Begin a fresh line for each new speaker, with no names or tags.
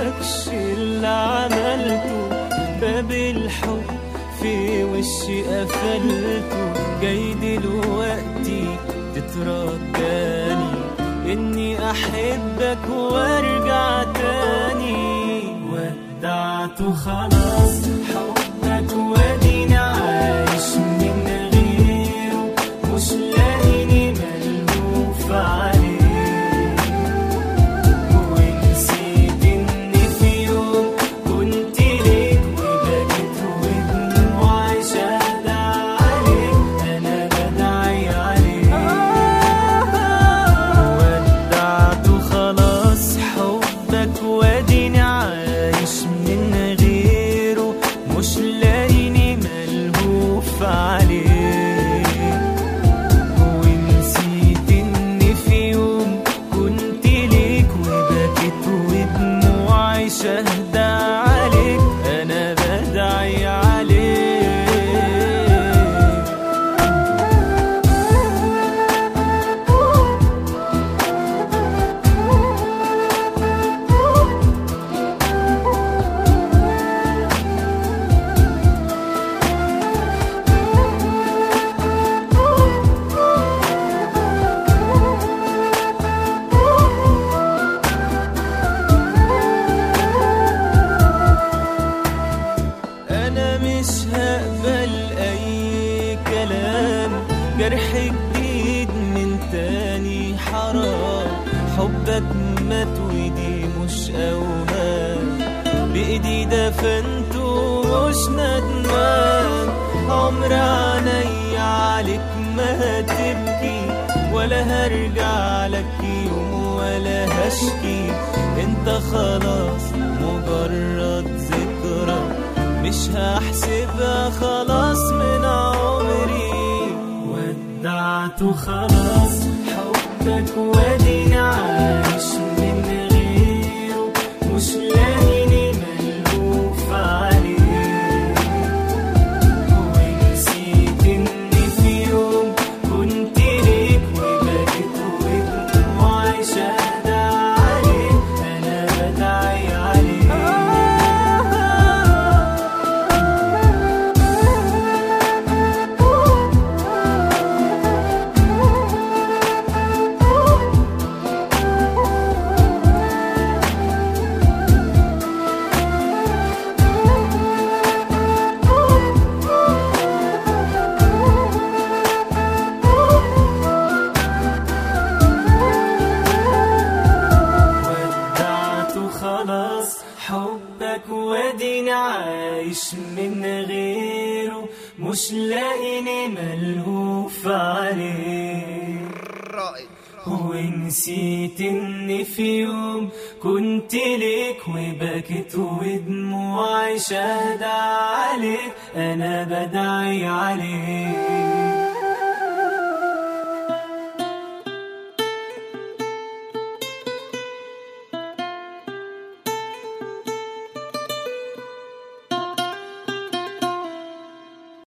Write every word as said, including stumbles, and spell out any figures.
عجبكش اللي عملته، باب الحب في وشي قفلته، جاي دلوقتي تترجاني اني احبك وارجع تاني. ودعته خلاص حبك واديني عايش من غيره، مش لاقيني ملهوف عليه، ونسيت اني في يوم كنت ليك وبكيت ودموعي شاهدة عليك، انا بدعي عليك. ودعته خلاص حبك واديني عايش من غيره، مش لاقيني ملهوف عليه، ونسيت اني في يوم كنت ليك وبكيت ودموعي شاهدة عليك، انا بدعي عليك. أنا مش هقبل أي كلام، جرح جديد من تاني حرام، حبك مات ودي مش أوهام، بإيدي دفنته مش ندمان، عمر عيني عليك ما هتبكي، ولا هرجع لك يوم ولا هشكي، انت خلاص مجرد ذكرى، مش هحسبها خلاص من عمري. ودعته خلاص حبك واديني عايش من غيره، مش لاقيني ملهوف عليه، ونسيت اني في يوم كنت ليك وبكيت ودموعي شاهدة عليك، انا بدعي عليك. خلاص حبك واديني عايش من غيره، مش لاقيني ملهوف عليه، ونسيت اني في يوم كنت ليك وبكيت ودموعي شاهدة عليك، انا بدعي عليك.